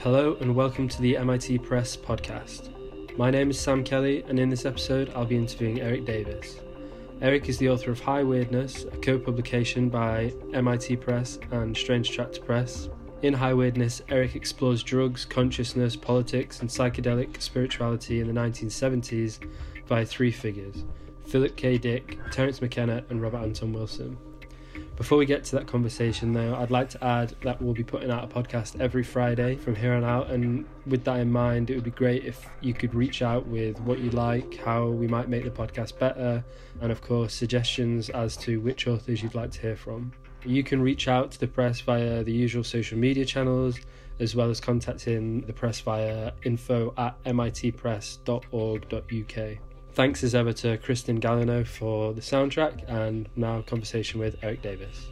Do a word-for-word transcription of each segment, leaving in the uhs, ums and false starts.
Hello and welcome to the M I T Press podcast. My name is Sam Kelly, and in this episode I'll be interviewing Eric Davis. Eric is the author of High Weirdness, a co-publication by M I T Press and Strange Tractor Press. In High Weirdness, Eric explores drugs, consciousness, politics and psychedelic spirituality in the nineteen seventies via three figures: Philip K. Dick, Terence McKenna and Robert Anton Wilson. Before we get to that conversation though, I'd like to add that we'll be putting out a podcast every Friday from here on out, and with that in mind, it would be great if you could reach out with what you like, how we might make the podcast better, and of course suggestions as to which authors you'd like to hear from. You can reach out to the press via the usual social media channels, as well as contacting the press via info at mitpress dot org dot uk. Thanks as ever to Kristen Gallino for the soundtrack, and now conversation with Eric Davis.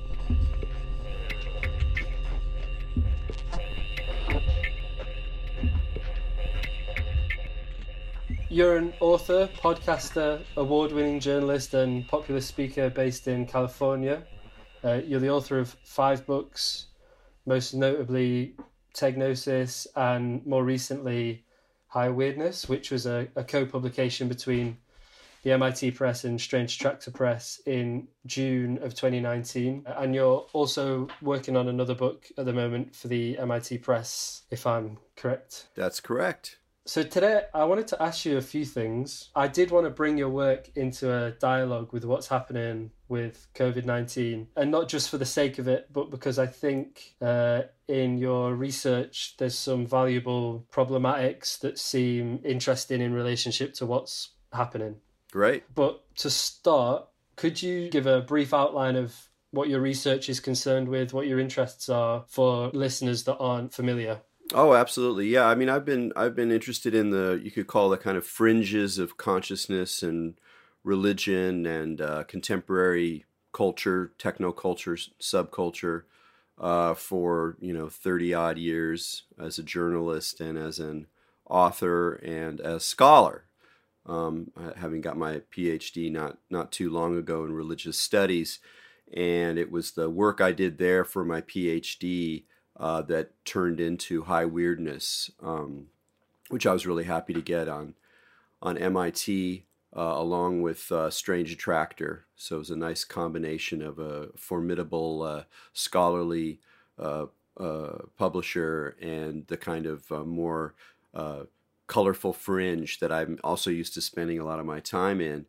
You're an author, podcaster, award-winning journalist and popular speaker based in California. Uh, you're the author of five books, most notably Tegnosis and more recently High Weirdness, which was a, a co-publication between the M I T Press and Strange Tractor Press in June of twenty nineteen. And you're also working on another book at the moment for the M I T Press, if I'm correct. That's correct. So today I wanted to ask you a few things. I did want to bring your work into a dialogue with what's happening with covid nineteen, and not just for the sake of it, but because I think uh, in your research there's some valuable problematics that seem interesting in relationship to what's happening. Great. But to start, could you give a brief outline of what your research is concerned with, what your interests are for listeners that aren't familiar? Oh, absolutely. Yeah. I mean, I've been I've been interested in the, you could call the kind of fringes of consciousness and religion and uh, contemporary culture, techno-culture, subculture uh, for, you know, thirty odd years as a journalist and as an author and as a scholar. Um, having got my P H D not, not too long ago in religious studies. And it was the work I did there for my P H D uh, that turned into High Weirdness, um, which I was really happy to get on, on M I T uh, along with uh, Strange Tractor. So it was a nice combination of a formidable uh, scholarly uh, uh, publisher and the kind of uh, more uh, colorful fringe that I'm also used to spending a lot of my time in.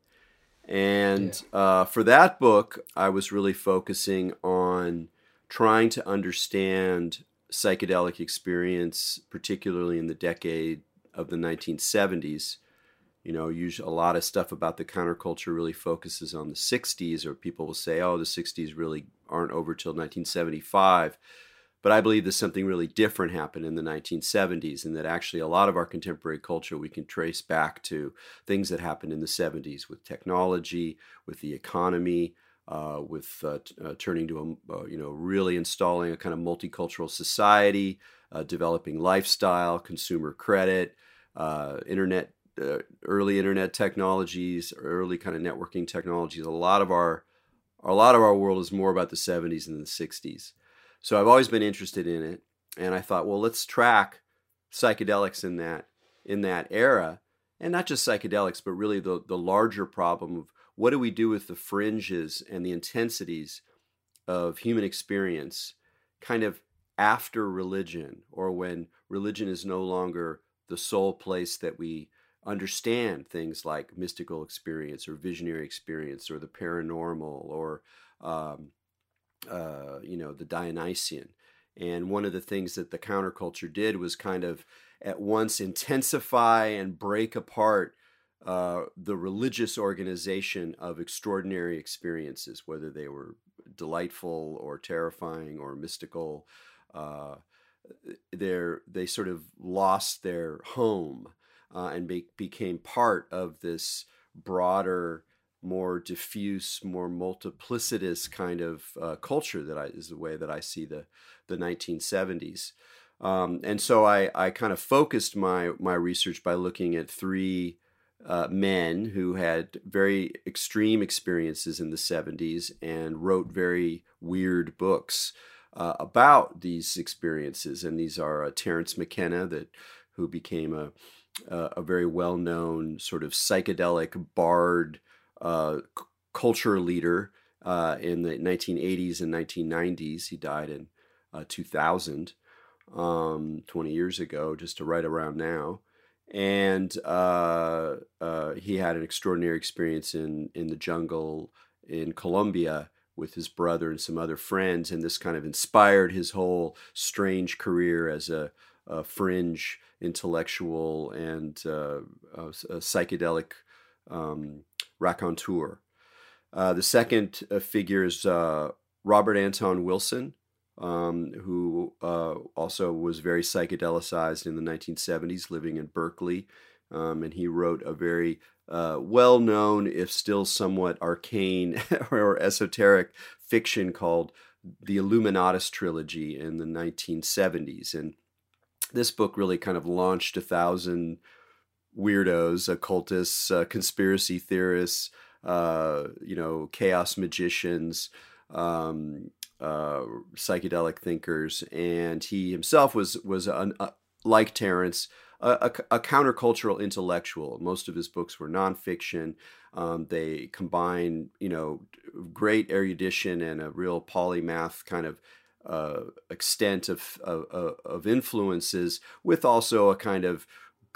And yeah. uh, for that book, I was really focusing on trying to understand psychedelic experience, particularly in the decade of the nineteen seventies. You know, usually a lot of stuff about the counterculture really focuses on the sixties, or people will say, oh, the sixties really aren't over till nineteen seventy-five. But I believe that something really different happened in the nineteen seventies, and that actually a lot of our contemporary culture we can trace back to things that happened in the seventies with technology, with the economy, uh, with uh, t- uh, turning to a, uh, you know, really installing a kind of multicultural society, uh, developing lifestyle, consumer credit, uh, internet, uh, early internet technologies, early kind of networking technologies. A lot of our, a lot of our world is more about the seventies than the sixties. So I've always been interested in it, and I thought, well, let's track psychedelics in that in that era, and not just psychedelics, but really the, the larger problem of what do we do with the fringes and the intensities of human experience kind of after religion, or when religion is no longer the sole place that we understand things like mystical experience or visionary experience or the paranormal or um, Uh, you know, the Dionysian. And one of the things that the counterculture did was kind of at once intensify and break apart uh, the religious organization of extraordinary experiences, whether they were delightful or terrifying or mystical. Uh, they sort of lost their home uh, and be- became part of this broader, more diffuse, more multiplicitous kind of uh, culture that I, is the way that I see the, the nineteen seventies. Um, and so I, I kind of focused my, my research by looking at three uh, men who had very extreme experiences in the seventies and wrote very weird books. uh, about these experiences. And these are uh, Terence McKenna, that who became a uh, a very well-known sort of psychedelic bard uh, c- culture leader uh, in the nineteen eighties and nineteen nineties. He died in uh, two thousand, um, twenty years ago, just to right around now. And uh, uh, he had an extraordinary experience in, in the jungle in Colombia with his brother and some other friends, and this kind of inspired his whole strange career as a, a fringe intellectual and uh, a, a psychedelic um, raconteur. Uh, the second uh, figure is uh, Robert Anton Wilson, um, who uh, also was very psychedelicized in the nineteen seventies, living in Berkeley. Um, and he wrote a very uh, well-known, if still somewhat arcane or esoteric fiction called the Illuminatus Trilogy in the nineteen seventies. And this book really kind of launched a thousand weirdos, occultists, uh, conspiracy theorists, uh, you know, chaos magicians, um, uh, psychedelic thinkers, and he himself was was an, uh, like Terence, a, a, a countercultural intellectual. Most of his books were nonfiction. Um, they combine, you know, great erudition and a real polymath kind of uh, extent of, of of influences, with also a kind of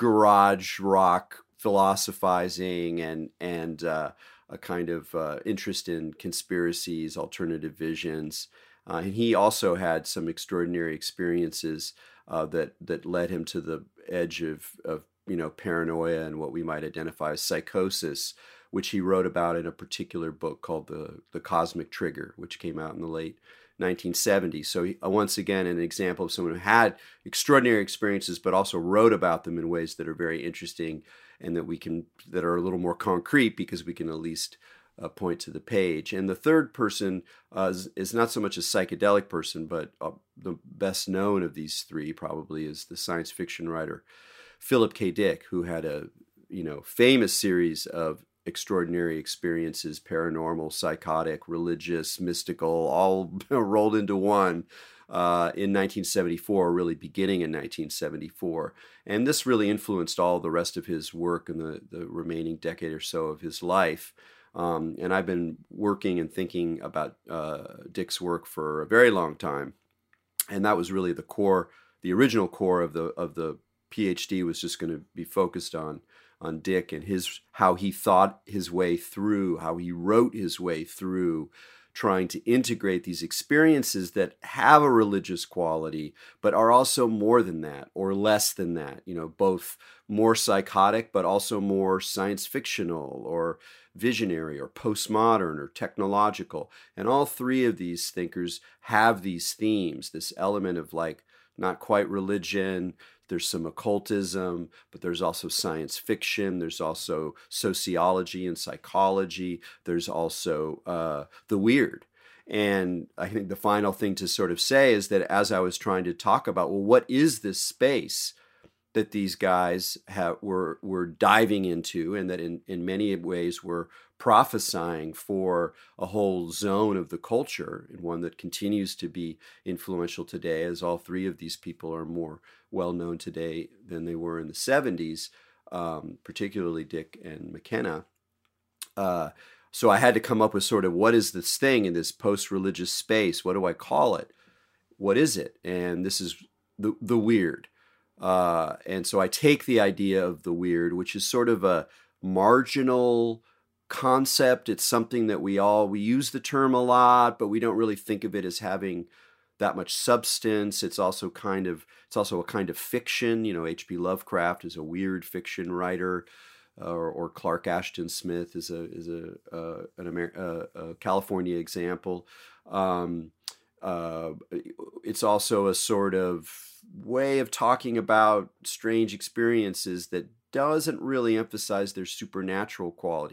garage rock philosophizing and and uh, a kind of uh, interest in conspiracies, alternative visions. Uh, and he also had some extraordinary experiences uh, that that led him to the edge of, of you know paranoia and what we might identify as psychosis, which he wrote about in a particular book called the the Cosmic Trigger, which came out in the late nineteen seventies. So he, once again, an example of someone who had extraordinary experiences, but also wrote about them in ways that are very interesting and that we can that are a little more concrete, because we can at least uh, point to the page. And the third person uh, is, is not so much a psychedelic person, but uh, the best known of these three probably is the science fiction writer Philip K. Dick, who had a you know famous series of extraordinary experiences, paranormal, psychotic, religious, mystical, all rolled into one uh, in nineteen seventy-four, really beginning in nineteen seventy-four. And this really influenced all the rest of his work in the, the remaining decade or so of his life. Um, and I've been working and thinking about uh, Dick's work for a very long time. And that was really the core, the original core of the of the PhD was just going to be focused on on Dick and his how he thought his way through, how he wrote his way through trying to integrate these experiences that have a religious quality, but are also more than that or less than that, you know, both more psychotic, but also more science fictional or visionary or postmodern or technological. And all three of these thinkers have these themes, this element of like not quite religion. There's some occultism, but there's also science fiction. There's also sociology and psychology. There's also uh, the weird. And I think the final thing to sort of say is that as I was trying to talk about, well, what is this space that these guys have, were were diving into, and that in, in many ways were prophesying for a whole zone of the culture, and one that continues to be influential today, as all three of these people are more well known today than they were in the seventies, um, particularly Dick and McKenna. Uh, so I had to come up with sort of what is this thing in this post-religious space? What do I call it? What is it? And this is the the weird. Uh, and so I take the idea of the weird, which is sort of a marginal concept. It's something that we all, we use the term a lot, but we don't really think of it as having that much substance. It's also kind of, it's also a kind of fiction. You know, H P Lovecraft is a weird fiction writer, uh, or, or Clark Ashton Smith is a, is a, uh, an Amer- uh, a California example. Um, uh, it's also a sort of way of talking about strange experiences that doesn't really emphasize their supernatural quality.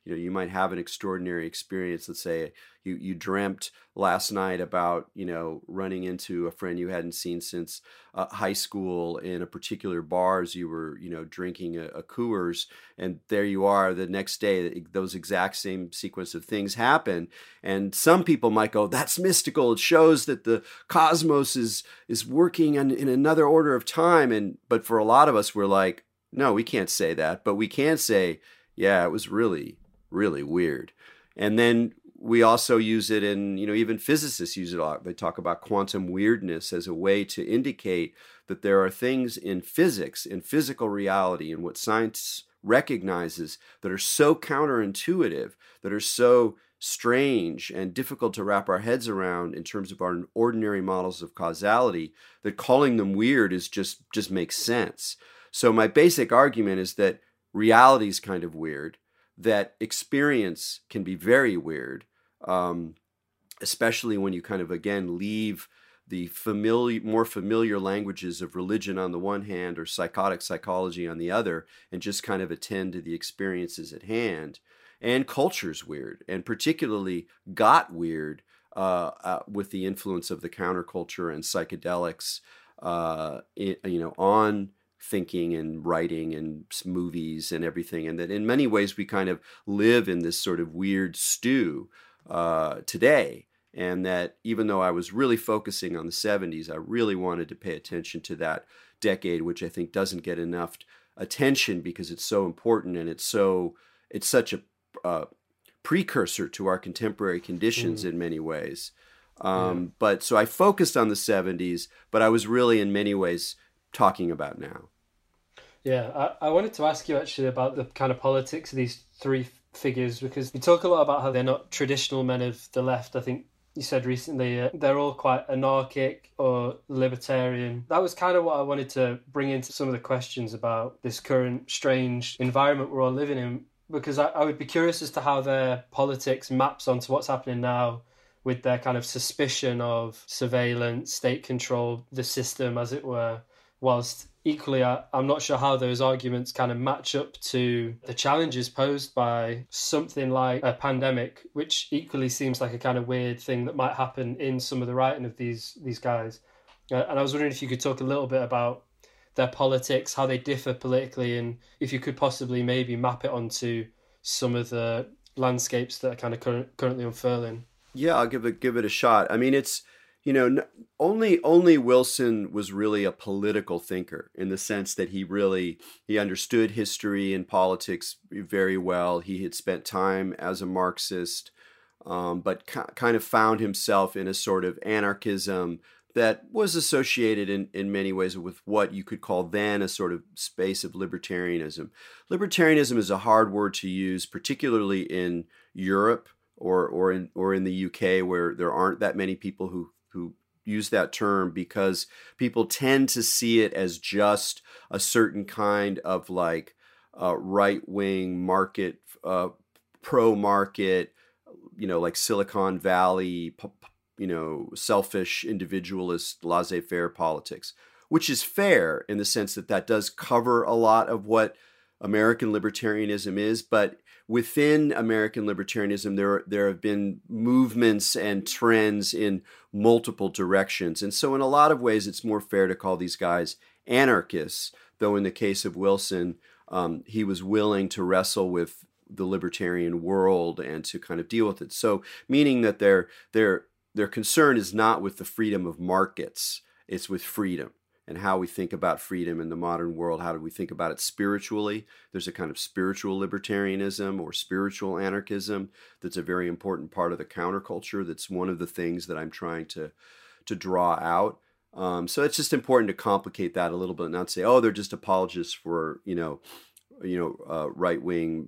You know, you might have an extraordinary experience. Let's say you you dreamt last night about, you know, running into a friend you hadn't seen since uh, high school in a particular bar as you were, you know, drinking a, a Coors, and there you are the next day. Those exact same sequence of things happen, and some people might go, "That's mystical. It shows that the cosmos is is working in, in another order of time." And but for a lot of us, we're like, "No, we can't say that," but we can say, "Yeah, it was really, really weird." And then we also use it in, you know, even physicists use it a lot. They talk about quantum weirdness as a way to indicate that there are things in physics, in physical reality, and what science recognizes that are so counterintuitive, that are so strange and difficult to wrap our heads around in terms of our ordinary models of causality, that calling them weird is just, just makes sense. So my basic argument is that reality is kind of weird, that experience can be very weird, um, especially when you kind of, again, leave the familiar, more familiar languages of religion on the one hand or psychotic psychology on the other, and just kind of attend to the experiences at hand. And culture's weird, and particularly got weird uh, uh, with the influence of the counterculture and psychedelics, uh, it, you know, on thinking and writing and movies and everything. And that in many ways we kind of live in this sort of weird stew uh, today. And that even though I was really focusing on the seventies, I really wanted to pay attention to that decade, which I think doesn't get enough attention because it's so important, and it's so it's such a uh, precursor to our contemporary conditions mm. in many ways. Um, yeah. But so I focused on the seventies, but I was really in many ways talking about now. Yeah, I, I wanted to ask you actually about the kind of politics of these three figures, because you talk a lot about how they're not traditional men of the left. I think you said recently uh, they're all quite anarchic or libertarian. That was kind of what I wanted to bring into some of the questions about this current strange environment we're all living in, because I, I would be curious as to how their politics maps onto what's happening now with their kind of suspicion of surveillance, state control, the system, as it were, whilst equally I, I'm not sure how those arguments kind of match up to the challenges posed by something like a pandemic, which equally seems like a kind of weird thing that might happen in some of the writing of these these guys. Uh, and I was wondering if you could talk a little bit about their politics, how they differ politically, and if you could possibly maybe map it onto some of the landscapes that are kind of cur- currently unfurling. Yeah, I'll give it give it a shot. I mean, it's, you know, only only Wilson was really a political thinker in the sense that he really, he understood history and politics very well. He had spent time as a Marxist, um, but ca- kind of found himself in a sort of anarchism that was associated in, in many ways with what you could call then a sort of space of libertarianism. Libertarianism is a hard word to use, particularly in Europe or or in or in the U K, where there aren't that many people who who use that term, because people tend to see it as just a certain kind of like uh, right-wing market, uh, pro-market, you know, like Silicon Valley, you know, selfish, individualist, laissez-faire politics, which is fair in the sense that that does cover a lot of what American libertarianism is. But within American libertarianism, there there have been movements and trends in multiple directions. And so in a lot of ways, it's more fair to call these guys anarchists, though in the case of Wilson, um, he was willing to wrestle with the libertarian world and to kind of deal with it. So meaning that their their their concern is not with the freedom of markets, it's with freedom. And how we think about freedom in the modern world. How do we think about it spiritually? There's a kind of spiritual libertarianism or spiritual anarchism that's a very important part of the counterculture. That's one of the things that I'm trying to to draw out. Um, so it's just important to complicate that a little bit, not say, oh, they're just apologists for, you know, you know, uh, right-wing,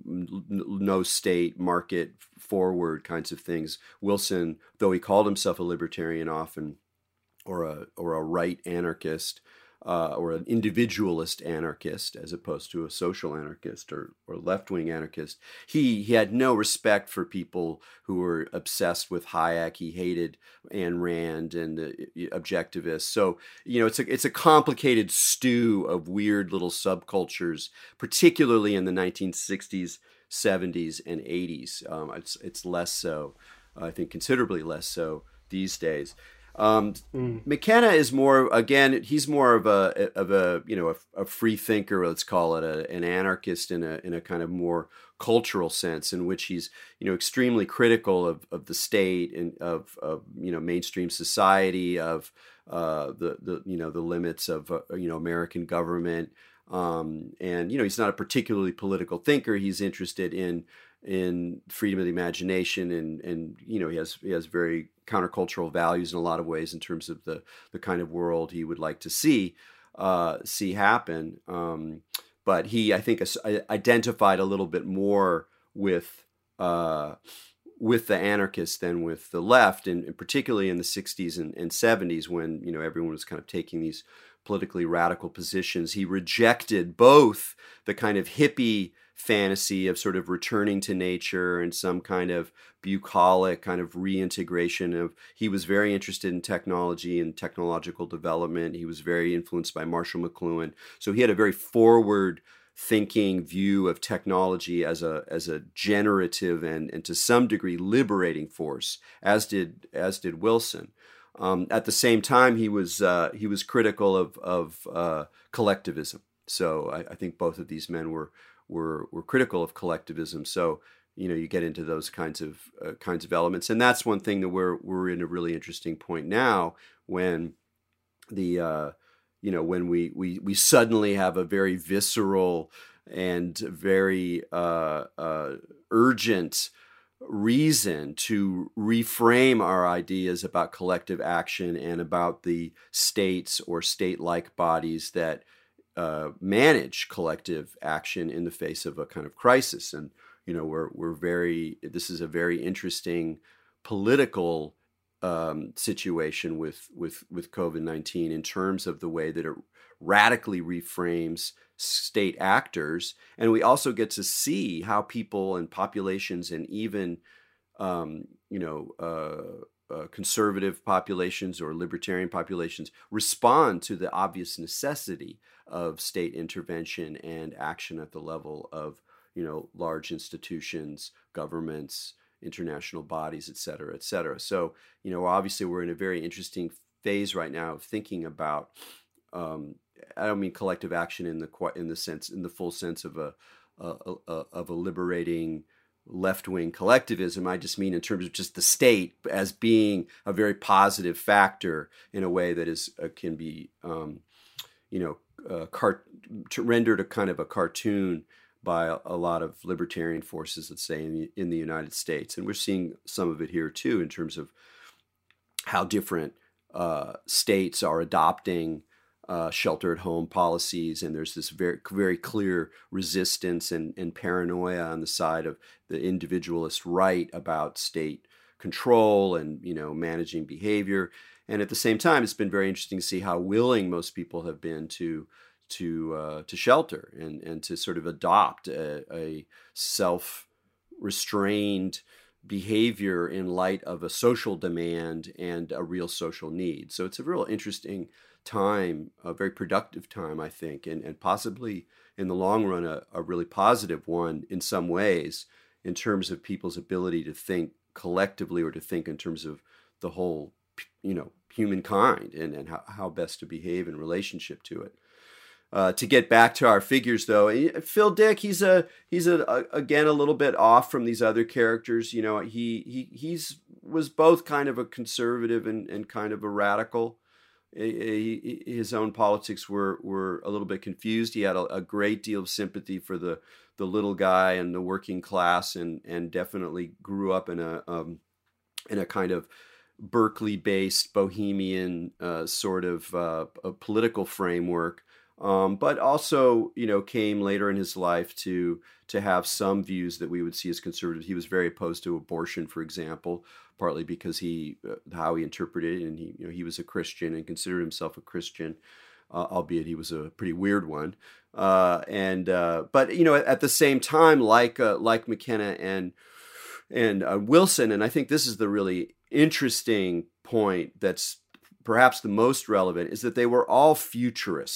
no state, market forward kinds of things. Wilson, though he called himself a libertarian often, or a or a right anarchist, uh, or an individualist anarchist, as opposed to a social anarchist or, or left-wing anarchist. He he had no respect for people who were obsessed with Hayek. He hated Ayn Rand and the objectivists. So, you know, it's a it's a complicated stew of weird little subcultures, particularly in the nineteen sixties, seventies and eighties. Um, it's it's less so, I think, considerably less so these days. Um, Mm. McKenna is more, again, he's more of a of a you know a, a free thinker, let's call it, a, an anarchist in a in a kind of more cultural sense, in which he's you know extremely critical of, of the state and of, of you know mainstream society, of uh, the the you know the limits of uh, you know American government, um, and you know he's not a particularly political thinker. He's interested in in freedom of the imagination, and and you know he has he has very countercultural values in a lot of ways in terms of the the kind of world he would like to see uh, see happen. Um, but he, I think, identified a little bit more with uh, with the anarchists than with the left, and, and particularly in the sixties and, and seventies, when you know everyone was kind of taking these politically radical positions. He rejected both the kind of hippie fantasy of sort of returning to nature and some kind of bucolic kind of reintegration of, he was very interested in technology and technological development. He was very influenced by Marshall McLuhan. So he had a very forward thinking view of technology as a as a generative and, and to some degree liberating force, as did as did Wilson. Um, at the same time, he was uh, he was critical of of uh, collectivism. So I, I think both of these men were were were critical of collectivism. So you know you get into those kinds of uh, kinds of elements, and that's one thing that we're we're in a really interesting point now, when the uh, you know when we we we suddenly have a very visceral and very uh, uh, urgent reason to reframe our ideas about collective action and about the states or state-like bodies that uh, manage collective action in the face of a kind of crisis. And you know, we're we're very. This is a very interesting political um, situation with with with COVID nineteen in terms of the way that it radically reframes state actors, and we also get to see how people and populations and even um, you know uh, uh, conservative populations or libertarian populations respond to the obvious necessity of state intervention and action at the level of you know large institutions, governments, international bodies, et cetera, et cetera. So you know obviously we're in a very interesting phase right now of thinking about. Um, I don't mean collective action in the in the sense in the full sense of a, a, a of a liberating left-wing collectivism. I just mean in terms of just the state as being a very positive factor in a way that is uh, can be um, you know uh, cart- rendered a kind of a cartoon by a, a lot of libertarian forces, let's say in the, in the United States, and we're seeing some of it here too in terms of how different uh, states are adopting Uh, shelter-at-home policies, and there's this very, very clear resistance and, and paranoia on the side of the individualist right about state control and you know managing behavior. And at the same time, it's been very interesting to see how willing most people have been to to uh, to shelter and and to sort of adopt a, a self-restrained behavior in light of a social demand and a real social need. So it's a real interesting time, a very productive time, I think, and, and possibly in the long run, a, a really positive one in some ways, in terms of people's ability to think collectively or to think in terms of the whole, you know, humankind and, and how, how best to behave in relationship to it. Uh, to get back to our figures, though, Phil Dick, he's a he's a, a again a little bit off from these other characters. You know, he he he's was both kind of a conservative and, and kind of a radical. He, his own politics were were a little bit confused. He had a, a great deal of sympathy for the the little guy and the working class, and and definitely grew up in a um, in a kind of Berkeley-based bohemian uh, sort of uh, a political framework. Um, but also, you know, came later in his life to to have some views that we would see as conservative. He was very opposed to abortion, for example, partly because he uh, how he interpreted it, and he you know he was a Christian and considered himself a Christian, uh, albeit he was a pretty weird one. Uh, and uh, but you know at, at the same time, like uh, like McKenna and and uh, Wilson, and I think this is the really interesting point that's perhaps the most relevant, is that they were all futurists.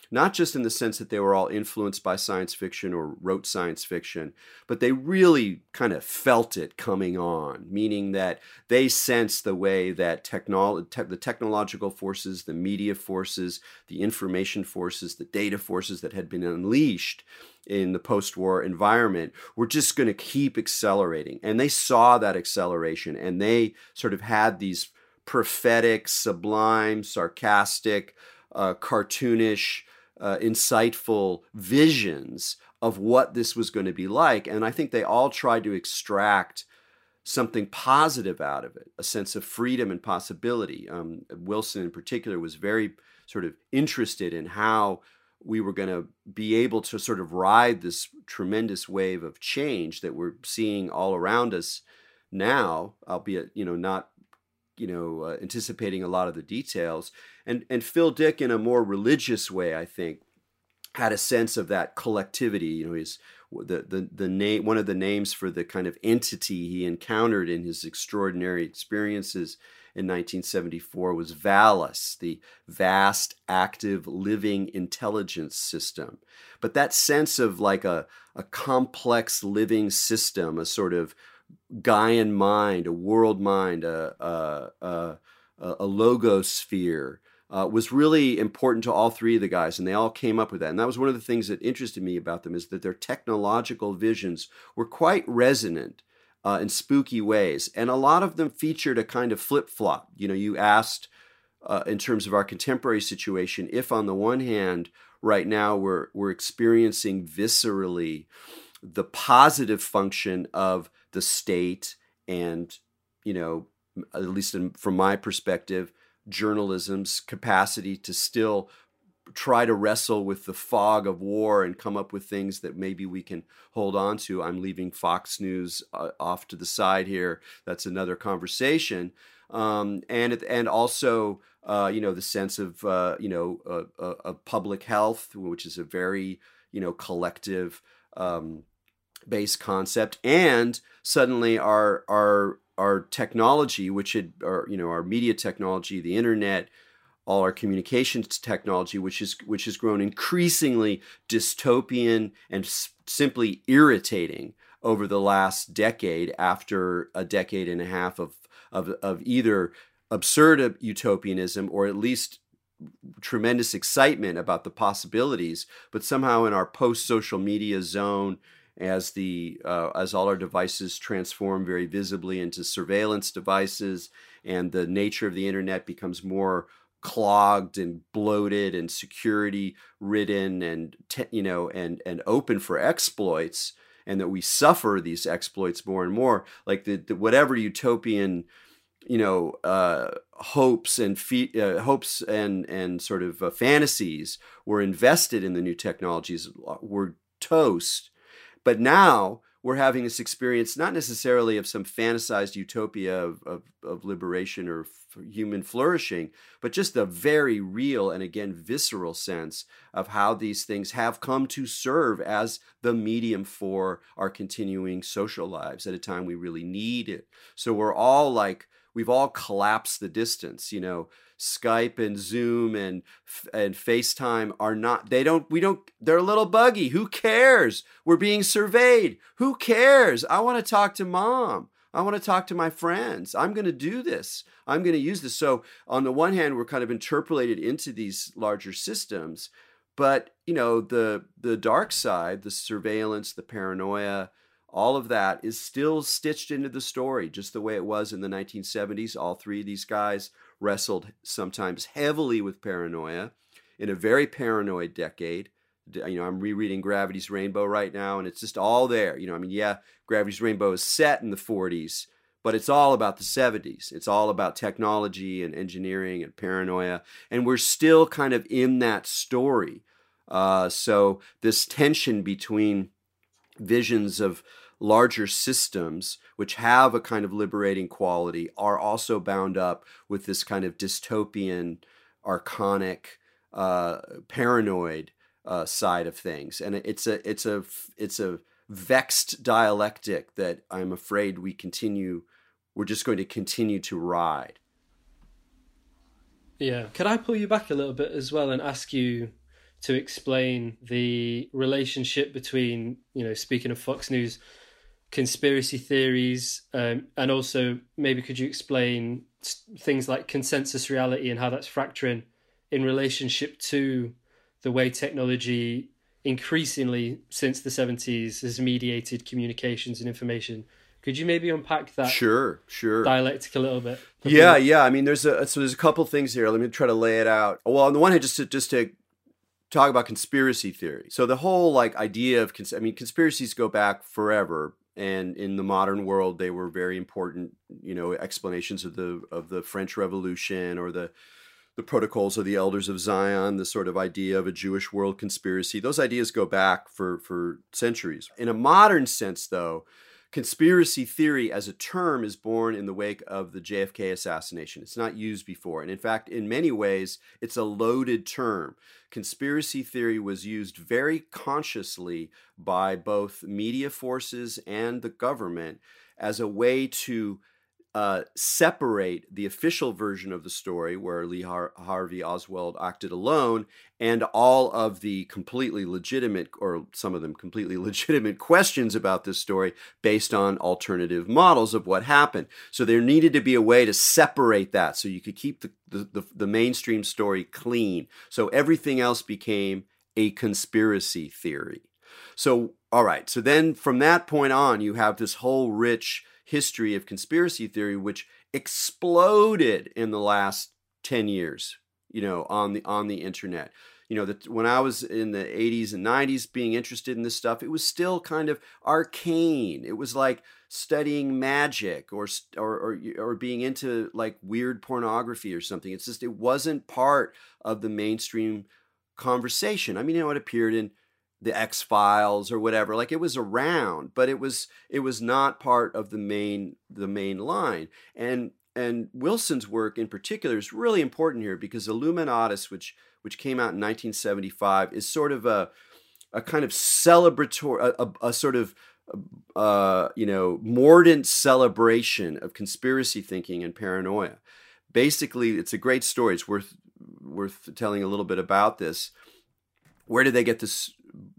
not just in the sense that they were all influenced by science fiction or wrote science fiction, but they really kind of felt it coming on, meaning that they sensed the way that technolo- te- the technological forces, the media forces, the information forces, the data forces that had been unleashed in the post-war environment were just going to keep accelerating. And they saw that acceleration, and they sort of had these prophetic, sublime, sarcastic, uh, cartoonish, uh, insightful visions of what this was going to be like. And I think they all tried to extract something positive out of it, a sense of freedom and possibility. Um, Wilson in particular was very sort of interested in how we were going to be able to sort of ride this tremendous wave of change that we're seeing all around us now, albeit, you know, not, you know, uh, anticipating a lot of the details. And and Phil Dick, in a more religious way, I think, had a sense of that collectivity. You know, he's the the the name, one of the names for the kind of entity he encountered in his extraordinary experiences in nineteen seventy-four was Valis, the vast, active, living intelligence system. But that sense of like a, a complex living system, a sort of Gaian mind, a world mind, a, a, a, a logosphere, uh, was really important to all three of the guys, and they all came up with that. And that was one of the things that interested me about them, is that their technological visions were quite resonant Uh, in spooky ways. And a lot of them featured a kind of flip-flop. You know, you asked uh, in terms of our contemporary situation, if on the one hand, right now we're we're experiencing viscerally the positive function of the state and, you know, at least in, from my perspective, journalism's capacity to still try to wrestle with the fog of war and come up with things that maybe we can hold on to. I'm leaving Fox News uh, off to the side here. That's another conversation. Um, and and also, uh, you know, the sense of, uh, you know, uh, uh, of public health, which is a very, you know, collective um, based concept. And suddenly our our our technology, which had, our, you know, our media technology, the internet, all our communications technology, which is which has grown increasingly dystopian and s- simply irritating over the last decade, after a decade and a half of of, of either absurd utopianism or at least tremendous excitement about the possibilities. But somehow in our post-social media zone, as the uh, as all our devices transform very visibly into surveillance devices, and the nature of the internet becomes more clogged and bloated and security ridden and te- you know and and open for exploits, and that we suffer these exploits more and more, like the, the whatever utopian you know uh, hopes and fe- uh, hopes and and sort of uh, fantasies were invested in the new technologies were toast. But now we're having this experience, not necessarily of some fantasized utopia of, of, of liberation or f- human flourishing, but just a very real and, again, visceral sense of how these things have come to serve as the medium for our continuing social lives at a time we really need it. So we're all like, we've all collapsed the distance, you know. Skype and Zoom and and FaceTime are not, they don't, we don't, they're a little buggy. Who cares? We're being surveyed. Who cares? I want to talk to mom. I want to talk to my friends. I'm going to do this. I'm going to use this. So on the one hand, we're kind of interpolated into these larger systems, but you know, the the dark side, the surveillance, the paranoia, all of that is still stitched into the story, just the way it was in the nineteen seventies. All three of these guys wrestled sometimes heavily with paranoia in a very paranoid decade. You know, I'm rereading Gravity's Rainbow right now, and it's just all there. You know, I mean, yeah, Gravity's Rainbow is set in the forties, but it's all about the seventies. It's all about technology and engineering and paranoia, and we're still kind of in that story. Uh, so this tension between visions of larger systems, which have a kind of liberating quality, are also bound up with this kind of dystopian, archonic, uh, paranoid uh, side of things. And it's a it's a it's a vexed dialectic that I'm afraid we continue. We're just going to continue to ride. Yeah. Could I pull you back a little bit as well and ask you, to explain the relationship between, you know, speaking of Fox News, conspiracy theories, um, and also maybe could you explain things like consensus reality and how that's factoring in relationship to the way technology increasingly since the seventies has mediated communications and information? Could you maybe unpack that Sure, sure. dialectic a little bit? Yeah, yeah. I mean, there's a so there's a couple things here. Let me try to lay it out. Well, on the one hand, just to just to talk about conspiracy theory. So the whole like idea of cons- I mean, conspiracies go back forever, and in the modern world, they were very important. You know, explanations of the of the French Revolution or the the protocols of the elders of Zion, the sort of idea of a Jewish world conspiracy. Those ideas go back for for centuries. In a modern sense, though, conspiracy theory as a term is born in the wake of the J F K assassination. It's not used before. And in fact, in many ways, it's a loaded term. Conspiracy theory was used very consciously by both media forces and the government as a way to uh, separate the official version of the story, where Lee Har- Harvey Oswald acted alone, and all of the completely legitimate, or some of them completely legitimate questions about this story based on alternative models of what happened. So there needed to be a way to separate that so you could keep the, the, the, the mainstream story clean. So everything else became a conspiracy theory. So, all right. So then from that point on, you have this whole rich history of conspiracy theory, which exploded in the last ten years, you know, on the on the internet. You know, that when I was in the eighties and nineties being interested in this stuff, it was still kind of arcane. It was like studying magic or or or, or being into like weird pornography or something. It's just, it wasn't part of the mainstream conversation. I mean, you know, it appeared in the X-Files or whatever, like it was around, but it was it was not part of the main the main line. And and Wilson's work in particular is really important here, because Illuminatus, which which came out in nineteen seventy-five, is sort of a a kind of celebratory, a, a, a sort of uh, you know, mordant celebration of conspiracy thinking and paranoia. Basically, it's a great story. It's worth worth telling a little bit about this. Where did they get this?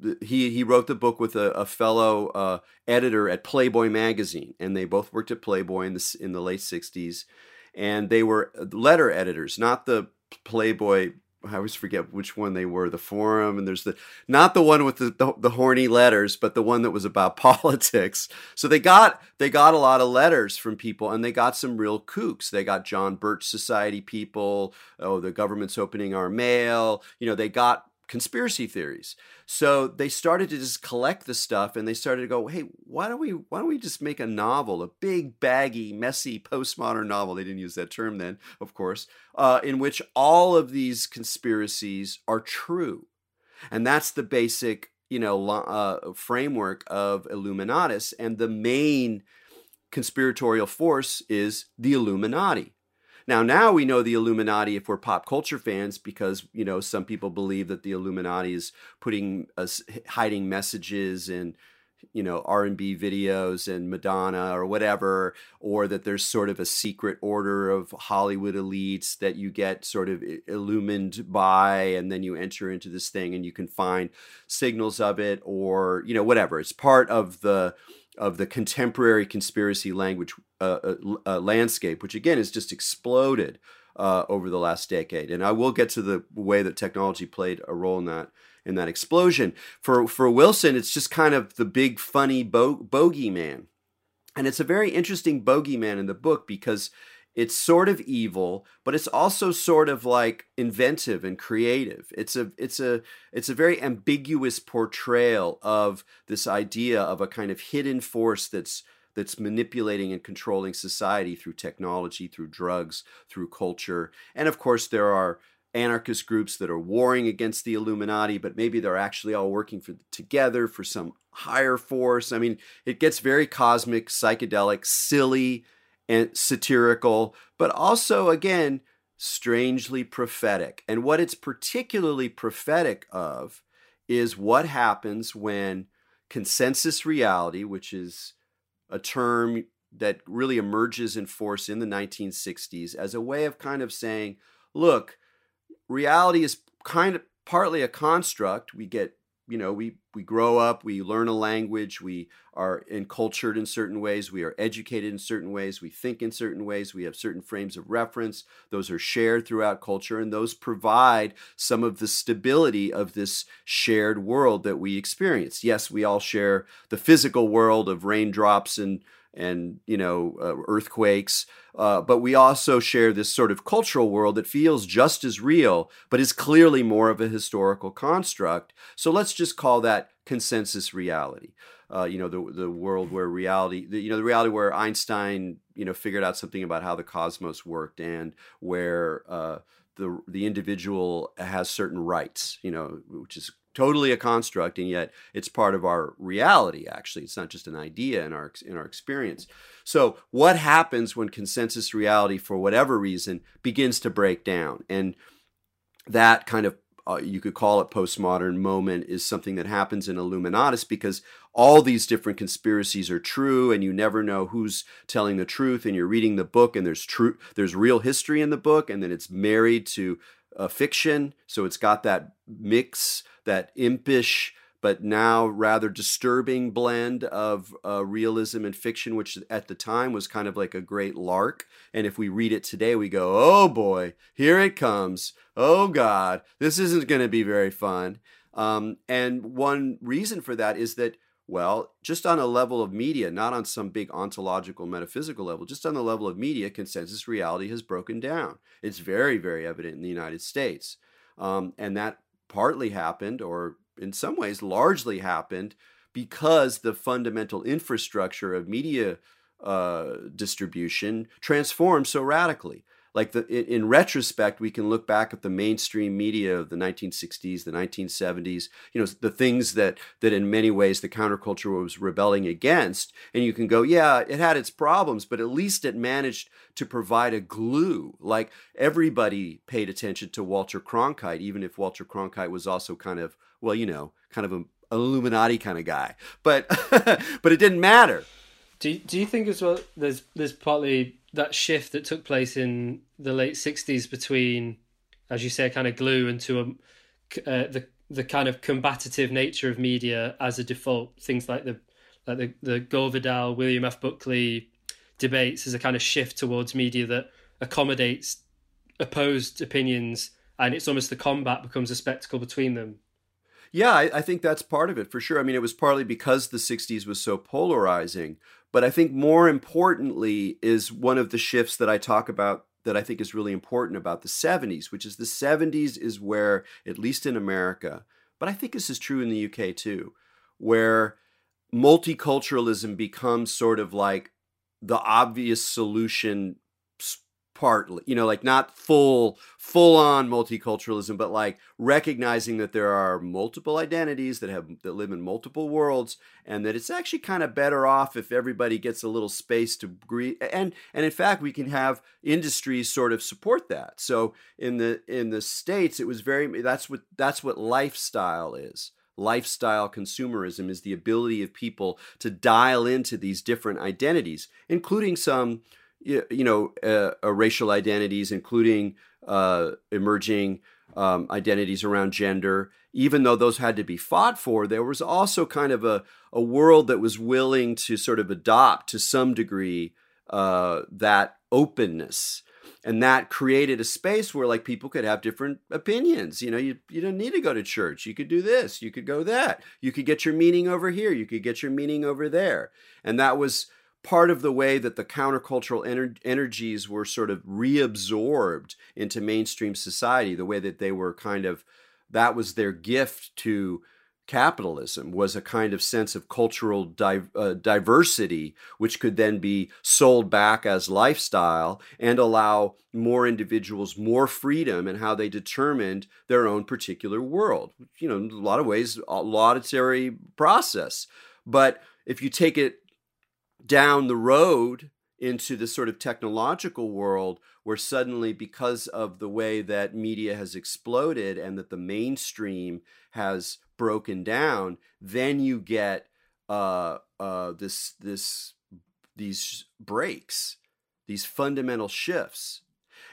He he wrote the book with a, a fellow uh, editor at Playboy magazine, and they both worked at Playboy in the in the late sixties, and they were letter editors, not the Playboy. I always forget which one they were. The Forum, and there's the not the one with the, the the horny letters, but the one that was about politics. So they got they got a lot of letters from people, and they got some real kooks. They got John Birch Society people. Oh, the government's opening our mail. You know, they got conspiracy theories. So they started to just collect the stuff, and they started to go, hey, why don't we why don't we just make a novel, a big, baggy, messy postmodern novel? They didn't use that term then, of course, uh, in which all of these conspiracies are true. And that's the basic, you know, uh, framework of Illuminatus. And the main conspiratorial force is the Illuminati. Now, now we know the Illuminati if we're pop culture fans, because, you know, some people believe that the Illuminati is putting us hiding messages in, you know, R and B videos and Madonna or whatever, or that there's sort of a secret order of Hollywood elites that you get sort of illumined by, and then you enter into this thing and you can find signals of it, or, you know, whatever. It's part of the of the contemporary conspiracy language uh, uh, uh, landscape, which again has just exploded uh, over the last decade. And I will get to the way that technology played a role in that in that explosion. For for Wilson, it's just kind of the big funny bo- bogeyman, and it's a very interesting bogeyman in the book because it's sort of evil, but it's also sort of like inventive and creative. It's a it's a it's a very ambiguous portrayal of this idea of a kind of hidden force that's that's manipulating and controlling society through technology, through drugs, through culture. And of course, there are anarchist groups that are warring against the Illuminati, but maybe they're actually all working for together for some higher force. I mean, it gets very cosmic, psychedelic, silly, and satirical, but also, again, strangely prophetic. And what it's particularly prophetic of is what happens when consensus reality, which is a term that really emerges in force in the nineteen sixties as a way of kind of saying, look, reality is kind of partly a construct. We get, you know, we, we grow up, we learn a language, we are encultured in certain ways, we are educated in certain ways, we think in certain ways, we have certain frames of reference. Those are shared throughout culture, and those provide some of the stability of this shared world that we experience. Yes, we all share the physical world of raindrops and and you know uh, earthquakes, uh, but we also share this sort of cultural world that feels just as real, but is clearly more of a historical construct. So let's just call that consensus reality. Uh, you know, the the world where reality, the, you know, the reality where Einstein, you know, figured out something about how the cosmos worked, and where uh, the the individual has certain rights, you know, which is totally a construct, and yet it's part of our reality. Actually, it's not just an idea in our in our experience. So, what happens when consensus reality, for whatever reason, begins to break down? And that kind of uh, you could call it postmodern moment is something that happens in Illuminatus, because all these different conspiracies are true, and you never know who's telling the truth. And you're reading the book, and there's true, there's real history in the book, and then it's married to uh, fiction, so it's got that mix, that impish but now rather disturbing blend of uh, realism and fiction, which at the time was kind of like a great lark. And if we read it today, we go, oh boy, here it comes. Oh God, this isn't going to be very fun. Um, and one reason for that is that, well, just on a level of media, not on some big ontological, metaphysical level, just on the level of media, consensus reality has broken down. It's very, very evident in the United States. Um, and that partly happened, or in some ways largely happened, because the fundamental infrastructure of media uh, distribution transformed so radically. Like the, in, in retrospect, we can look back at the mainstream media of the nineteen sixties, the nineteen seventies, you know, the things that that in many ways the counterculture was rebelling against. And you can go, yeah, it had its problems, but at least it managed to provide a glue. Like everybody paid attention to Walter Cronkite, even if Walter Cronkite was also kind of, well, you know, kind of a, an Illuminati kind of guy. But but it didn't matter. Do you, do you think as well there's there's partly that shift that took place in the late sixties between, as you say, kind of glue into a, uh, the the kind of combative nature of media as a default, things like the like the, the Gore Vidal, William F. Buckley debates as a kind of shift towards media that accommodates opposed opinions, and it's almost the combat becomes a spectacle between them? Yeah, I, I think that's part of it for sure. I mean, it was partly because the sixties was so polarizing, but I think more importantly is one of the shifts that I talk about that I think is really important about the seventies, which is the seventies is where, at least in America, but I think this is true in the U K too, where multiculturalism becomes sort of like the obvious solution, partly, you know, like not full, full on multiculturalism, but like recognizing that there are multiple identities that have, that live in multiple worlds, and that it's actually kind of better off if everybody gets a little space to breathe. And, and in fact, we can have industries sort of support that. So in the, in the States, it was very, that's what, that's what lifestyle is. Lifestyle consumerism is the ability of people to dial into these different identities, including some, you know, uh, uh, racial identities, including uh, emerging um, identities around gender. Even though those had to be fought for, there was also kind of a, a world that was willing to sort of adopt to some degree uh, that openness. And that created a space where like people could have different opinions. You know, you, you don't need to go to church. You could do this. You could go that. You could get your meaning over here. You could get your meaning over there. And that was part of the way that the countercultural ener- energies were sort of reabsorbed into mainstream society, the way that they were kind of, that was their gift to capitalism, was a kind of sense of cultural di- uh, diversity, which could then be sold back as lifestyle and allow more individuals more freedom in how they determined their own particular world. You know, in a lot of ways, a laudatory process. But if you take it down the road into the sort of technological world, where suddenly, because of the way that media has exploded and that the mainstream has broken down, then you get uh, uh, this this these breaks, these fundamental shifts.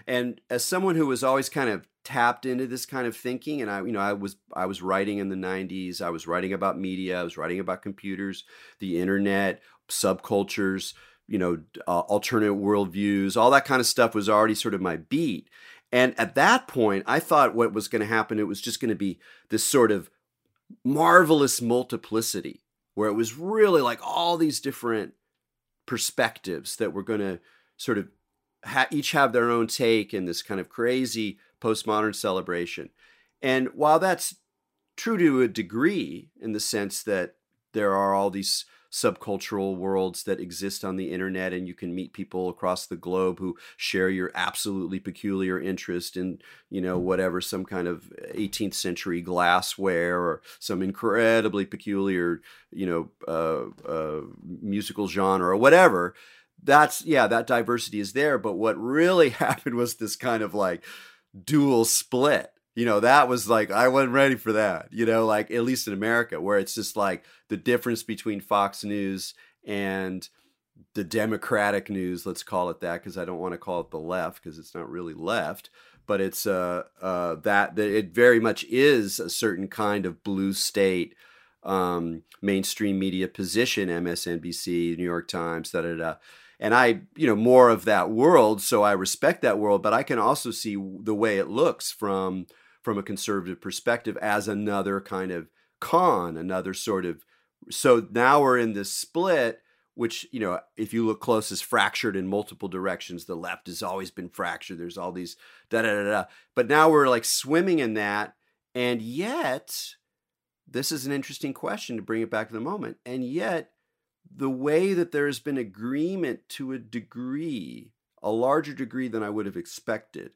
And as someone who was always kind of tapped into this kind of thinking, and I, you know, I was I was writing in the nineties. I was writing about media. I was writing about computers, the internet, subcultures, you know, uh, alternate worldviews. All that kind of stuff was already sort of my beat. And at that point, I thought what was going to happen, it was just going to be this sort of marvelous multiplicity, where it was really like all these different perspectives that were going to sort of ha- each have their own take in this kind of crazy postmodern celebration. And while that's true to a degree, in the sense that there are all these subcultural worlds that exist on the internet, and you can meet people across the globe who share your absolutely peculiar interest in, you know, whatever, some kind of eighteenth century glassware or some incredibly peculiar, you know, uh, uh, musical genre or whatever. That's, yeah, that diversity is there. But what really happened was this kind of like dual split. You know, that was like, I wasn't ready for that, you know, like at least in America, where it's just like the difference between Fox News and the Democratic news, let's call it that, because I don't want to call it the left, because it's not really left, but it's uh, uh, that, that it very much is a certain kind of blue state um, mainstream media position, M S N B C, New York Times, da da da. And I, you know, more of that world, so I respect that world, but I can also see the way it looks from from a conservative perspective as another kind of con, another sort of, so now we're in this split, which, you know, if you look close, is fractured in multiple directions. The left has always been fractured. There's all these da da da da. But now we're like swimming in that. And yet, this is an interesting question to bring it back to the moment. And yet, the way that there's been agreement to a degree, a larger degree than I would have expected,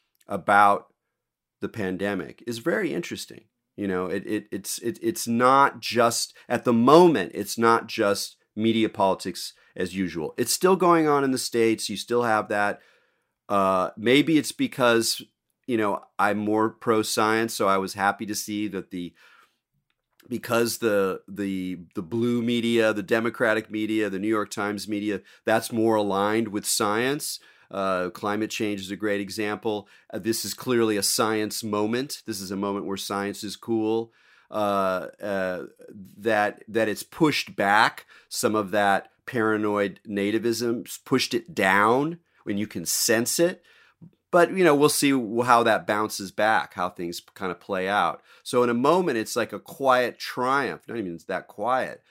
about the pandemic is very interesting. You know, it, it it's it, it's not just, at the moment, it's not just media politics as usual. It's still going on in the States. You still have that. Uh, maybe it's because, you know, I'm more pro-science, so I was happy to see that the because the the the blue media, the Democratic media, the New York Times media, that's more aligned with science. Uh, climate change is a great example. Uh, this is clearly a science moment. This is a moment where science is cool. Uh, uh, that that it's pushed back some of that paranoid nativism, pushed it down when you can sense it. But, you know, we'll see how that bounces back, how things kind of play out. So in a moment, it's like a quiet triumph, not even that quiet,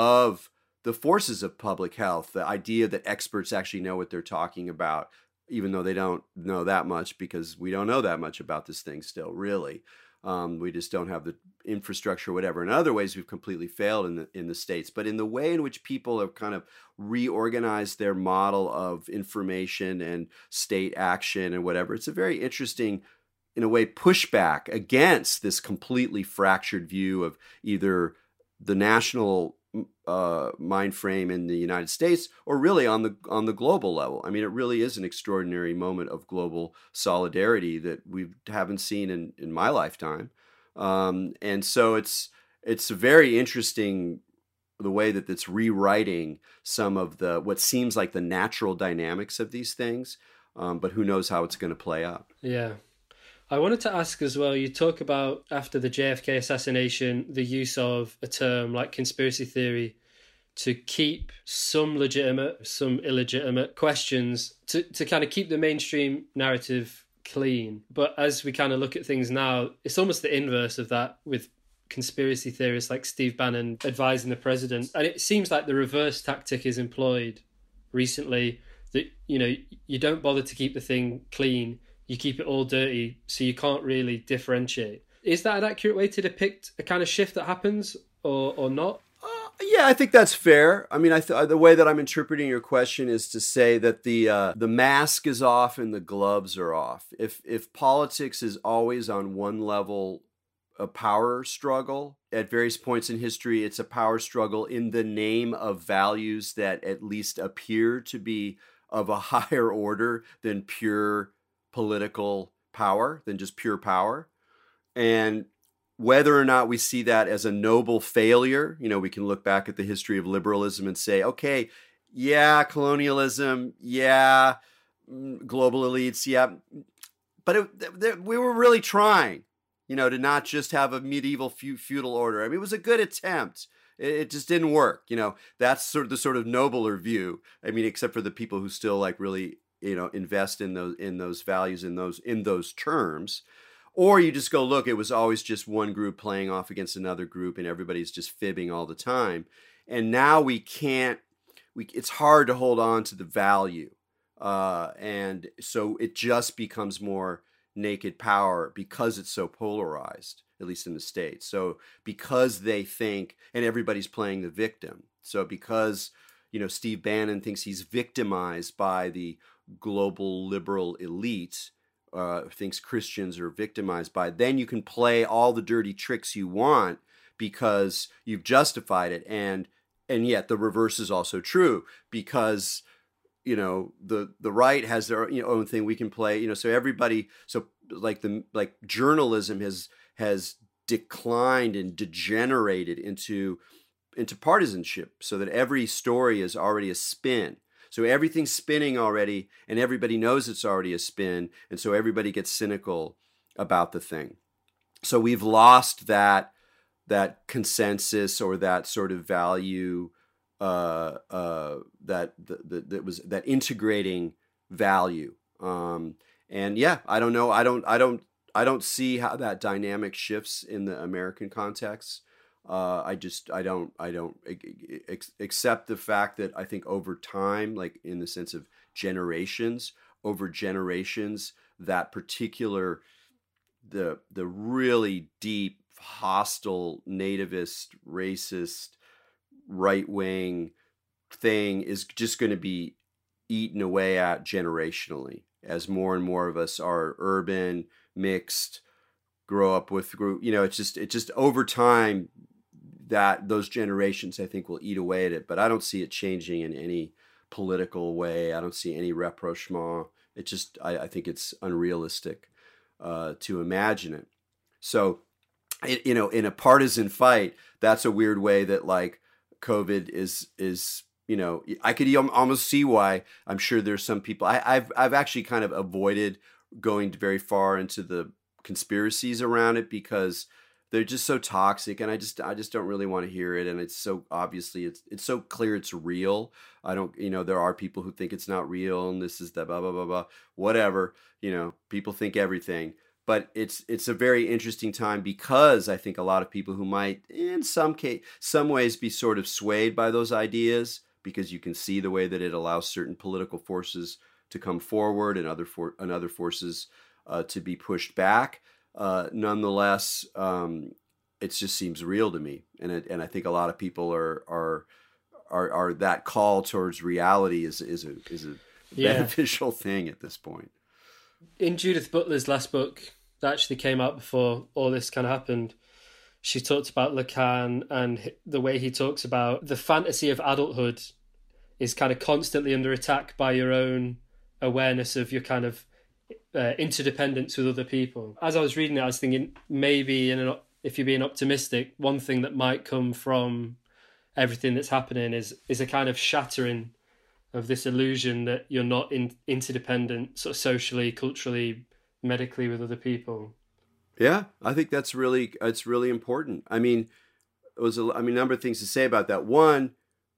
of the forces of public health, the idea that experts actually know what they're talking about, even though they don't know that much, because we don't know that much about this thing still, really. Um, we just don't have the infrastructure or whatever. In other ways, we've completely failed in the in the States. But in the way in which people have kind of reorganized their model of information and state action and whatever, it's a very interesting, in a way, pushback against this completely fractured view of either the national uh, mind frame in the United States, or really on the on the global level. I mean, it really is an extraordinary moment of global solidarity that we haven't seen in, in my lifetime. Um, and so it's it's very interesting the way that it's rewriting some of the what seems like the natural dynamics of these things, um, but who knows how it's going to play out. Yeah. I wanted to ask as well, you talk about, after the J F K assassination, the use of a term like conspiracy theory to keep some legitimate, some illegitimate questions, to, to kind of keep the mainstream narrative clean. But as we kind of look at things now, it's almost the inverse of that, with conspiracy theorists like Steve Bannon advising the president. And it seems like the reverse tactic is employed recently, that, you know, you don't bother to keep the thing clean. You keep it all dirty, so you can't really differentiate. Is that an accurate way to depict a kind of shift that happens, or or not? Uh, yeah, I think that's fair. I mean, I th- the way that I'm interpreting your question is to say that the uh, the mask is off and the gloves are off. If if politics is always on one level a power struggle, at various points in history, it's a power struggle in the name of values that at least appear to be of a higher order than pure political power, than just pure power. And whether or not we see that as a noble failure, you know, we can look back at the history of liberalism and say, okay, yeah, colonialism, yeah, global elites, yeah. But it, th- we were really trying, you know, to not just have a medieval feudal order. I mean, it was a good attempt. It, it just didn't work. You know, that's sort of the sort of nobler view. I mean, except for the people who still like really, you know, invest in those in those values in those in those terms. Or you just go, look, it was always just one group playing off against another group, and everybody's just fibbing all the time. And now we can't. We it's hard to hold on to the value. Uh, and so it just becomes more naked power because it's so polarized, at least in the States. So because they think, and everybody's playing the victim. So because, you know, Steve Bannon thinks he's victimized by the global liberal elite, uh, thinks Christians are victimized by, then you can play all the dirty tricks you want because you've justified it. And, and yet the reverse is also true because you know, the the right has their you know, own thing we can play, you know, so everybody, so like the like journalism has has declined and degenerated into into partisanship so that every story is already a spin. So everything's spinning already and everybody knows it's already a spin, and so everybody gets cynical about the thing. So we've lost that that consensus or that sort of value Uh, uh, that that that was that integrating value, um, and yeah, I don't know, I don't, I don't, I don't see how that dynamic shifts in the American context. Uh, I just, I don't, I don't ex- accept the fact that I think over time, like in the sense of generations, over generations, that particular the the really deep, hostile, nativist, racist, right-wing thing is just going to be eaten away at generationally as more and more of us are urban, mixed, grow up with group. You know, it's just it just over time that those generations I think will eat away at it. But I don't see it changing in any political way. I don't see any rapprochement. It just I, I think it's unrealistic uh, to imagine it. So, it, you know, in a partisan fight, that's a weird way that like COVID is, is, you know, I could almost see why. I'm sure there's some people I, I've, I've actually kind of avoided going very far into the conspiracies around it because they're just so toxic, and I just, I just don't really want to hear it. And it's so obviously it's, it's so clear it's real. I don't, you know, there are people who think it's not real and this is the blah, blah, blah, blah, whatever, you know, people think everything. But it's it's a very interesting time because I think a lot of people who might, in some case, some ways, be sort of swayed by those ideas because you can see the way that it allows certain political forces to come forward and other for and other forces uh, to be pushed back. Uh, nonetheless, um, it just seems real to me, and it, and I think a lot of people are are are, are that call towards reality is is a is a yeah. beneficial thing at this point. In Judith Butler's last book, that actually came out before all this kind of happened, she talked about Lacan and the way he talks about the fantasy of adulthood is kind of constantly under attack by your own awareness of your kind of uh, interdependence with other people. As I was reading it, I was thinking maybe in an, if you're being optimistic, one thing that might come from everything that's happening is is a kind of shattering of this illusion that you're not in, interdependent, sort of socially, culturally, medically with other people. Yeah, I think that's really it's really important. I mean, it was a, I mean, a number of things to say about that. One,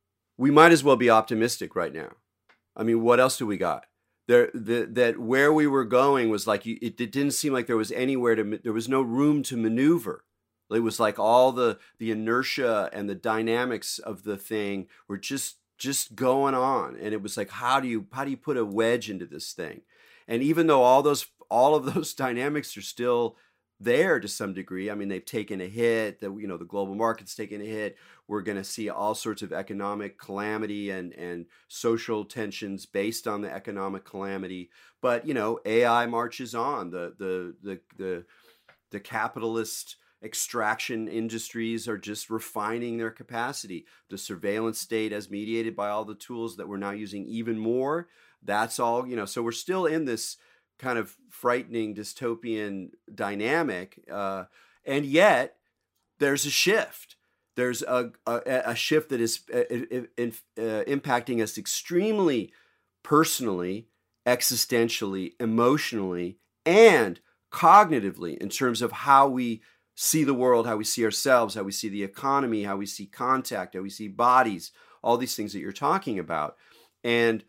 we might as well be optimistic right now. I mean, what else do we got? There, the, that where we were going was like you, it, it didn't seem like there was anywhere to. There was no room to maneuver. It was like all the the inertia and the dynamics of the thing were just just going on, and it was like, how do you how do you put a wedge into this thing? And even though all those all of those dynamics are still there to some degree, I mean, they've taken a hit. That you know, the global market's taken a hit. We're going to see all sorts of economic calamity and and social tensions based on the economic calamity. But you know, A I marches on. The the the the the capitalist extraction industries are just refining their capacity. The surveillance state, as mediated by all the tools that we're now using even more, that's all, you know, so we're still in this kind of frightening dystopian dynamic. Uh, and yet there's a shift. There's a, a, a shift that is uh, uh, uh, impacting us extremely personally existentially, emotionally, and cognitively in terms of how we see the world, how we see ourselves, how we see the economy, how we see contact, how we see bodies, all these things that you're talking about. And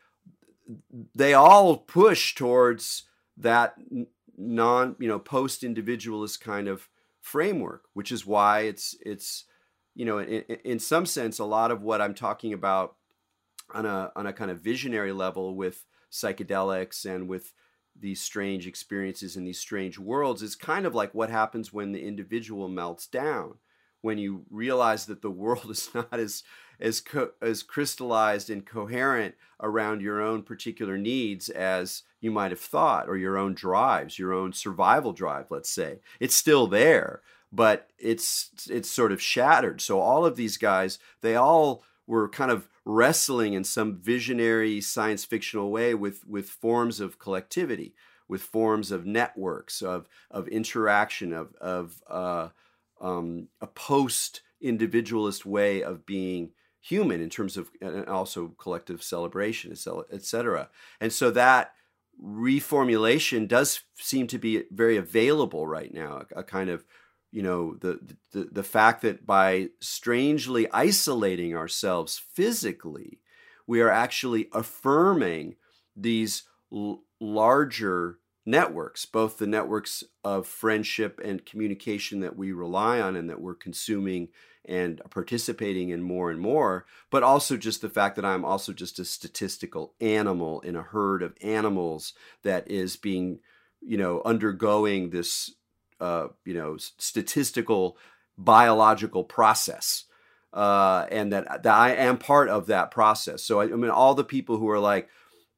they all push towards that non, you know, post-individualist kind of framework, which is why it's, it's, you know, in, in some sense, a lot of what I'm talking about on a, on a kind of visionary level with psychedelics and with these strange experiences in these strange worlds is kind of like what happens when the individual melts down, when you realize that the world is not as as co- as crystallized and coherent around your own particular needs as you might have thought, or your own drives, your own survival drive, let's say. It's still there, but it's it's sort of shattered. So all of these guys, they all were kind of wrestling in some visionary science fictional way with, with forms of collectivity, with forms of networks, of of interaction, of of uh, um, a post-individualist way of being human in terms of, and also collective celebration, et cetera. And so that reformulation does seem to be very available right now, a, a kind of, you know, the, the the fact that by strangely isolating ourselves physically, we are actually affirming these l- larger networks, both the networks of friendship and communication that we rely on and that we're consuming and participating in more and more, but also just the fact that I'm also just a statistical animal in a herd of animals that is being, you know, undergoing this Uh, you know, statistical, biological process, uh, and that, that I am part of that process. So I, I mean, all the people who are like,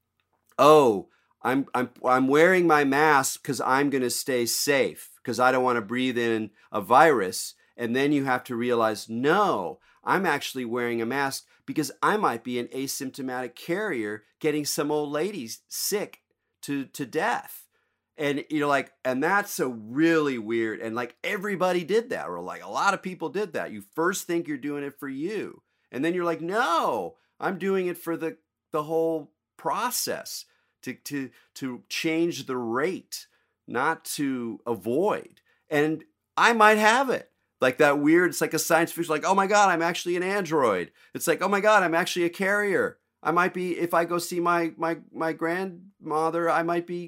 "Oh, I'm I'm I'm wearing my mask because I'm going to stay safe because I don't want to breathe in a virus," and then you have to realize, no, I'm actually wearing a mask because I might be an asymptomatic carrier, getting some old ladies sick to to death. And you're like, and that's a really weird, and like everybody did that, or like a lot of people did that. You first think you're doing it for you, and then you're like, no, I'm doing it for the the whole process, to to to change the rate, not to avoid. And I might have it. Like that weird, it's like a science fiction, like, oh my God, I'm actually an android. It's like, oh my God, I'm actually a carrier. I might be, if I go see my my my grandmother, I might be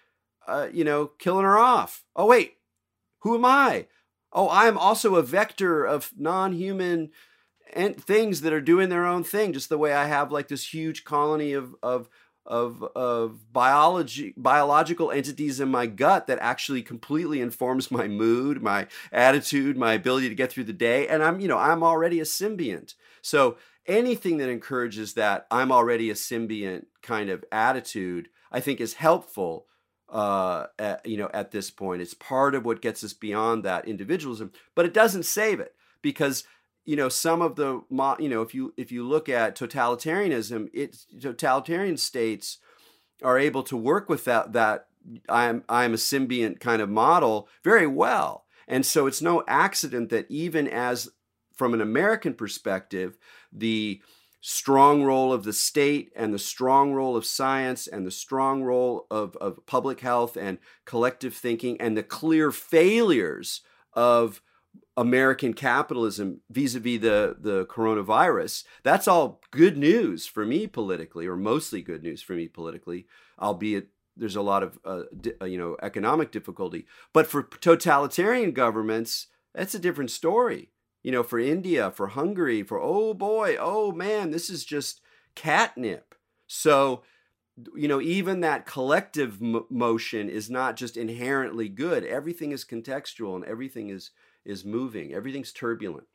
Uh, you know, killing her off. Oh, wait, who am I? Oh, I'm also a vector of non-human and things that are doing their own thing, just the way I have like this huge colony of of of of biology biological entities in my gut that actually completely informs my mood, my attitude, my ability to get through the day. And I'm, you know, I'm already a symbiont. So anything that encourages that I'm already a symbiont kind of attitude, I think is helpful. Uh, at, you know, at this point, it's part of what gets us beyond that individualism, but it doesn't save it, because, you know, some of the, you know, if you if you look at totalitarianism, it's totalitarian states are able to work with that that I'm I'm a symbiont kind of model very well, and so it's no accident that even as from an American perspective, the strong role of the state and the strong role of science and the strong role of, of public health and collective thinking and the clear failures of American capitalism vis-a-vis the, the coronavirus, that's all good news for me politically, or mostly good news for me politically, albeit there's a lot of uh, di- you know, economic difficulty. But for totalitarian governments, that's a different story. You know, for India, for Hungary, for, oh boy, oh man, this is just catnip. So, you know, even that collective m- motion is not just inherently good. Everything is contextual and everything is is moving. Everything's turbulent.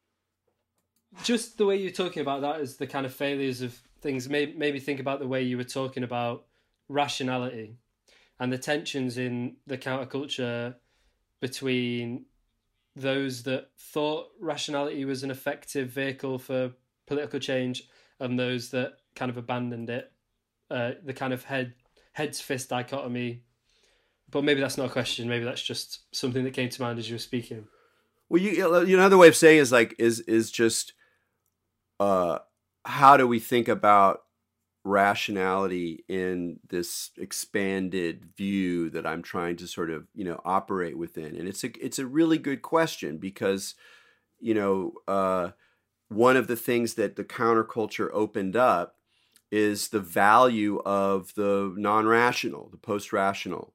Just the way you're talking about that is the kind of failures of things. Maybe, maybe think about the way you were talking about rationality and the tensions in the counterculture between those that thought rationality was an effective vehicle for political change and those that kind of abandoned it. Uh, the kind of head heads fist dichotomy. But maybe that's not a question. Maybe that's just something that came to mind as you were speaking. Well, you, you know, another way of saying is like is is just uh, how do we think about rationality in this expanded view that I'm trying to sort of, you know, operate within? And it's a it's a really good question because, you know, uh, one of the things that the counterculture opened up is the value of the non-rational, the post-rational.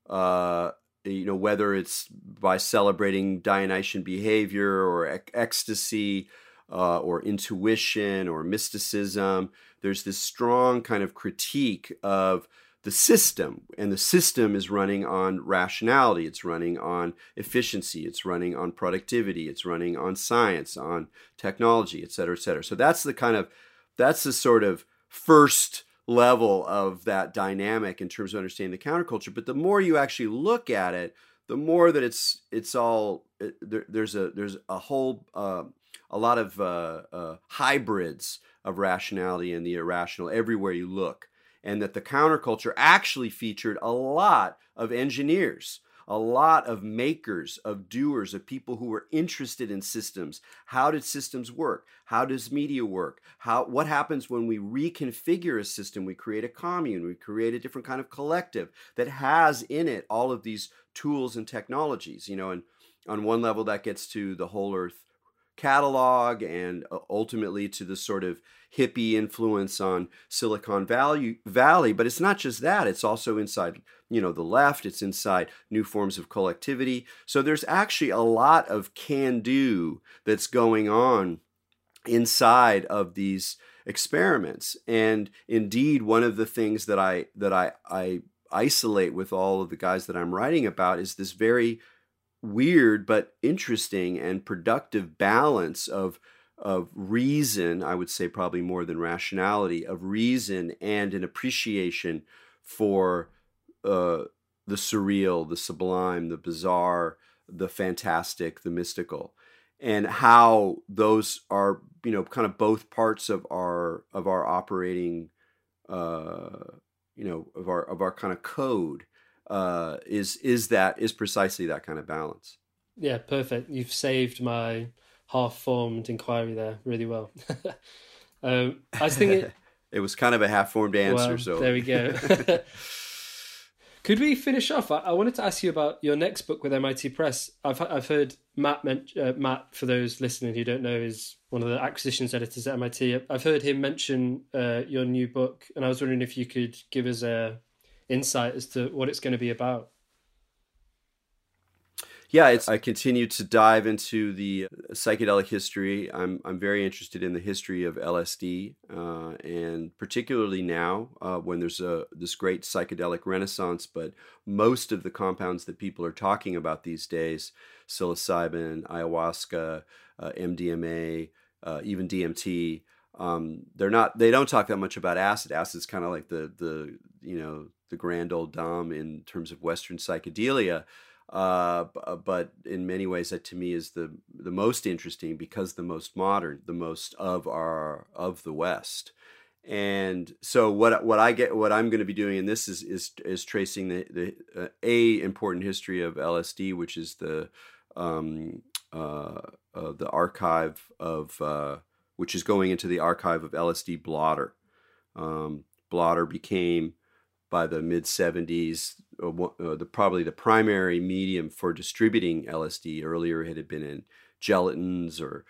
Uh, you know, whether it's by celebrating Dionysian behavior or ec- ecstasy uh, or intuition or mysticism, there's this strong kind of critique of the system, and the system is running on rationality, it's running on efficiency, it's running on productivity, it's running on science, on technology, et cetera, et cetera. So that's the kind of, that's the sort of first level of that dynamic in terms of understanding the counterculture. But the more you actually look at it, the more that it's it's all it, there, there's a there's a whole uh, a lot of uh, uh, hybrids of rationality and the irrational everywhere you look, and that the counterculture actually featured a lot of engineers, a lot of makers, of doers, of people who were interested in systems. How did systems work? How does media work? How what happens when we reconfigure a system? We create a commune, we create a different kind of collective that has in it all of these tools and technologies, you know, and on one level that gets to the Whole Earth catalog and ultimately to the sort of hippie influence on Silicon Valley, Valley. But it's not just that, it's also inside, you know, the left, it's inside new forms of collectivity. So there's actually a lot of can-do that's going on inside of these experiments. And indeed, one of the things that I that I, I isolate with all of the guys that I'm writing about is this very weird but interesting and productive balance of of reason, I would say probably more than rationality, of reason and an appreciation for uh, the surreal, the sublime, the bizarre, the fantastic, the mystical, and how those are, you know, kind of both parts of our of our operating, uh, you know, of our of our kind of code. Uh, is is that is precisely that kind of balance. Yeah, perfect. You've saved my half-formed inquiry there really well. um, I was thinking it was kind of a half-formed answer. Well, so there we go. Could we finish off? I, I wanted to ask you about your next book with M I T Press. I've I've heard Matt uh, Matt, for those listening who don't know, is one of the acquisitions editors at M I T. I've heard him mention uh, your new book, and I was wondering if you could give us a insight as to what it's going to be about. Yeah, it's, I continue to dive into the psychedelic history. I'm I'm very interested in the history of L S D, uh, and particularly now uh, when there's a this great psychedelic renaissance. But most of the compounds that people are talking about these days, psilocybin, ayahuasca, uh, M D M A, uh, even D M T, um, they're not. They don't talk that much about acid. Acid's kind of like the the you know the grand old dame in terms of Western psychedelia. Uh, but in many ways, that to me is the the most interesting because the most modern, the most of our of the West. And so what what I get, what I'm going to be doing in this is is is tracing the the uh, a important history of L S D, which is the um, uh, uh, the archive of uh, which is going into the archive of L S D blotter. Um, blotter became, by the mid seventies, uh, uh, the probably the primary medium for distributing L S D. Earlier, it had been in gelatins or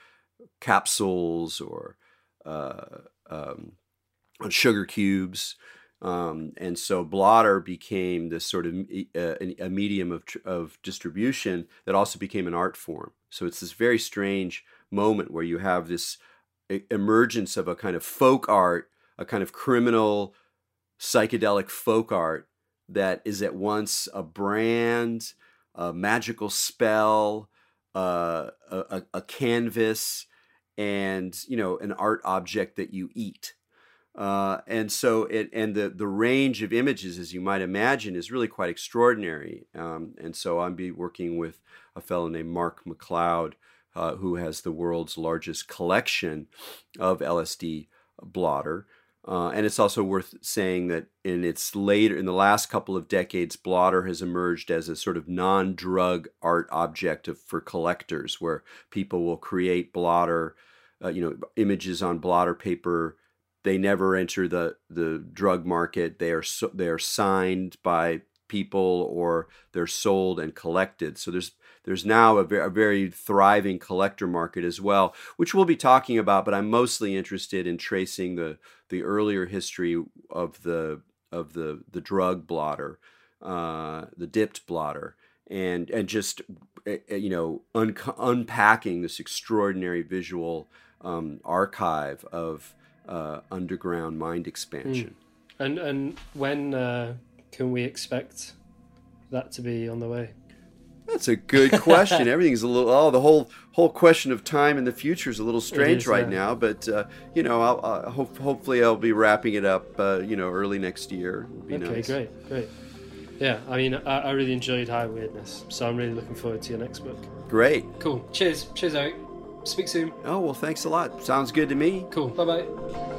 capsules or uh, um, on sugar cubes, um, and so blotter became this sort of uh, a medium of of distribution that also became an art form. So it's this very strange moment where you have this emergence of a kind of folk art, a kind of criminal psychedelic folk art that is at once a brand, a magical spell, uh, a, a canvas, and you know an art object that you eat. Uh, and so it and the the range of images, as you might imagine, is really quite extraordinary. Um, and so I'm be working with a fellow named Mark McLeod, uh, who has the world's largest collection of L S D blotter. Uh, and it's also worth saying that in its later, in the last couple of decades, blotter has emerged as a sort of non-drug art object of, for collectors, where people will create blotter, uh, you know, images on blotter paper they never enter the the drug market. They are so, they are signed by people, or they're sold and collected. So there's there's now a very, a very thriving collector market as well, which we'll be talking about. But I'm mostly interested in tracing the the earlier history of the of the the drug blotter, uh, the dipped blotter, and and just you know un- unpacking this extraordinary visual um, archive of uh, underground mind expansion. Mm. And and when uh, can we expect that to be on the way? That's a good question. Everything's a little, oh, the whole whole question of time in the future is a little strange is, right yeah. now. But, uh, you know, I'll, I'll hope, hopefully I'll be wrapping it up, uh, you know, early next year. It'll be okay, nice. great, great. Yeah, I mean, I, I really enjoyed High Weirdness, so I'm really looking forward to your next book. Great. Cool. Cheers. Cheers, Eric. Speak soon. Oh, well, thanks a lot. Sounds good to me. Cool. Bye-bye.